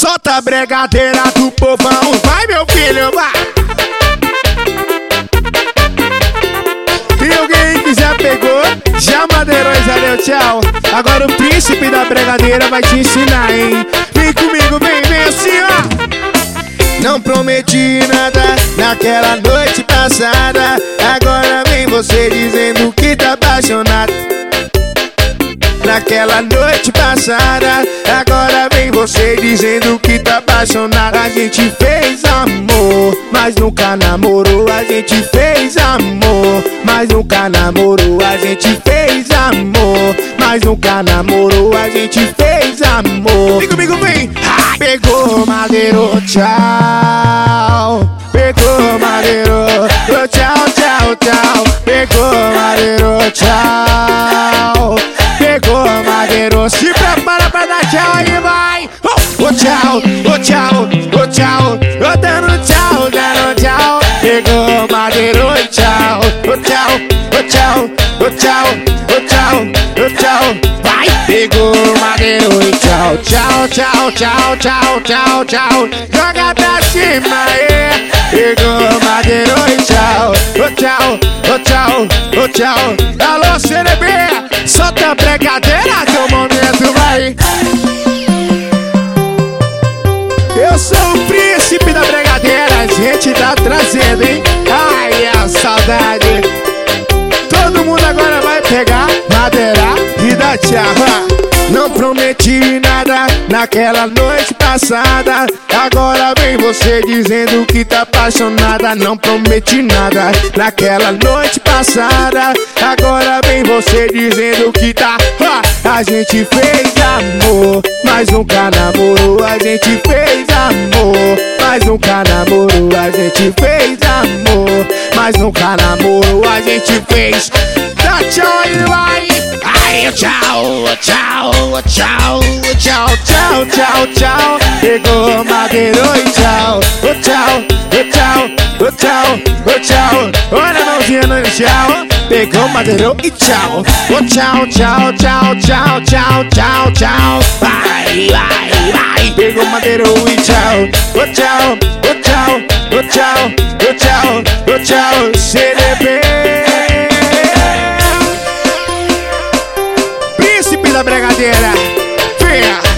Solta a bregadeira do povão, vai meu filho, vai! E alguém que já pegou, já madeirou e já deu tchau. Agora o príncipe da bregadeira vai te ensinar, hein? Vem comigo, vem assim, ó. Não prometi nada naquela noite passada. Agora vem você dizendo que tá apaixonado. Naquela noite passada, agora vem você dizendo que tá apaixonado. A gente fez amor, mas nunca namorou. A gente fez amor, mas nunca namorou. A gente fez amor, mas nunca namorou. A gente fez amor. Vem comigo, vem! Pegou, madeirou, tchau. Pegou, madeirou, tchau, tchau, tchau. Pegou, madeirou, tchau. Pegou, madeirou, se prepara pra dar tchau aí, vai! Ô tchau, ô tchau, ô tchau, ô dando tchau, dando tchau. Pegou, madeirou, tchau, ô tchau, ô tchau, ô tchau, ô tchau, ô tchau. Vai! Pegou, madeirou, tchau, tchau, tchau, tchau, tchau, tchau, tchau. Joga pra cima aí. Pegou, madeirou, tchau, ô tchau, ô tchau, ô tchau. Alô, CNB! Solta a bregadeira que o momento vai. Eu sou o príncipe da bregadeira, a gente tá trazendo, hein? Ai, a saudade. Todo mundo agora vai pegar, madeirar e dar tchau. Não prometi nada naquela noite passada. Agora vem você dizendo que tá apaixonada. Não prometi nada naquela noite passada. Agora vem você dizendo que tá. A gente fez amor, mas nunca namorou. A gente fez amor, mas nunca namorou. A gente fez amor, mas nunca namorou. A gente fez. Dá tchau e vai. Ai, tchau, tchau, tchau, tchau, tchau, tchau, tchau. Pegou, madeirou e tchau. Tchau, tchau, tchau, tchau. Olha a mãozinha no tchau. Pegou, madeirou e tchau. Tchau, tchau, tchau, tchau, tchau, tchau, tchau. Vai, vai, vai. Pegou, madeirou e tchau. Tchau, tchau, tchau, tchau, tchau. CNB. Príncipe da bregadeira, venha!